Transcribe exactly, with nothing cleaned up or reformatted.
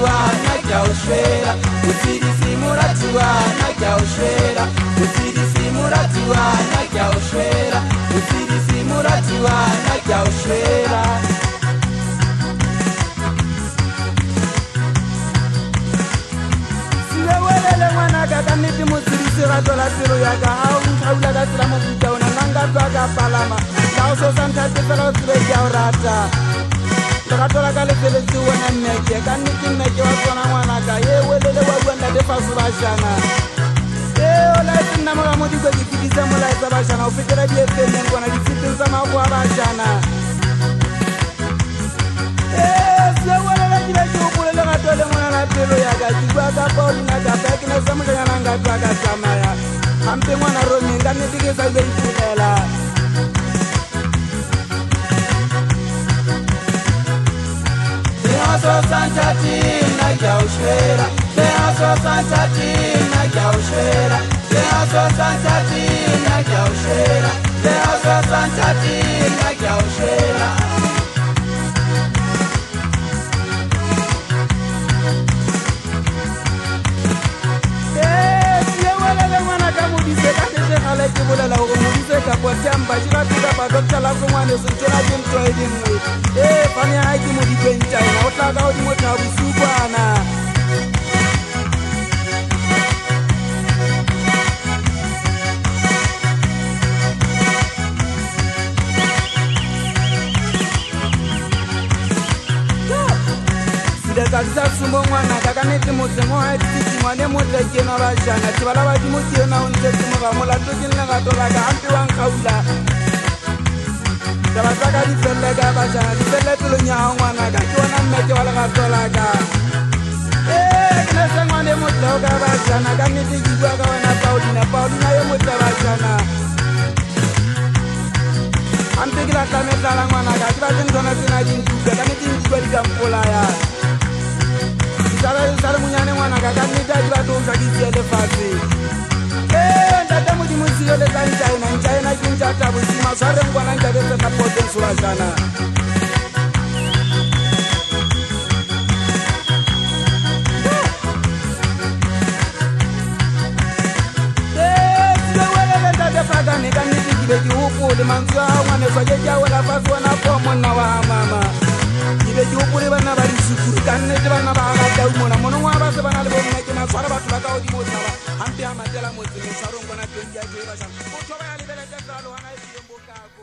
muratiwa najaushwera usidisi muratiwa najaushwera usidisi muratiwa najaushwera usidisi muratiwa najaushwera siwelele mwana kakaniti musirisi gatola tiro yaka au nkaula kasira mufita una nangatwa kapalama kauso santati fela usire rata Takatola kale felezi wana neke kaniki neke wasona mwanaka ye welele wagwanda defasu bashana e ola itinda mga mudi kwa kifidisa mula isa bashana ufikira bie fene mkwana kifidisa makuwa bashana e siya walala kila kiupulele katole mwana na pelo ya kachigwa kapauli na kapeki na samuka ya nangatwa kasamaya hampe mwana romi nganitike saide itulela Beaso Santati najaushwera Beaso Santati najaushwera Beaso Santati najaushwera Beaso Santati najaushwera Eh siya wala mwana kamudise kanete kale kibolela umudise kapotia mbashira tuka pa doctor lafu mwane sunchona jimto edimwe Eh fani haiki mudibenta na utaka odi mota busubana Sida kalisa sumbo mwana kakaneti mutemo haititi mwane muteke na bashana tibala badi mutio na unteti mwamola tukilina katolaka ampi wankaula Tabasaka di felega bashana di fele tulo nyao mwana kakiwana mmeke wala katolaka Eh kinesa mwane mutloka bashana kaniti jigwa kawana Paulina Paulina yo muta bashana Ampi kila kametala mwana kakibati ntona sina jinjuga kaniti njigwa likampula ya Sala sala munyane mwana kakanita jibatu usakisi elefasi Eh ndata mudi musio le zanchaina nchaina kinchata busima sware mkwana njadesa na poten suwashana Eh siyo wele lenta defaka nikaniti kibeji huku limanziwa mwane swajeja wala fasi wana pomo na wahamama Kibeji huku li bana bari shukuru kanete bana bahamata umona Mono wabase bana libo mneke na swara batu laka odi moti na Hampi amatela moti ni sarungo na tuengia jiwa shana Uchoba ya libele tefra luhana isi yombo kako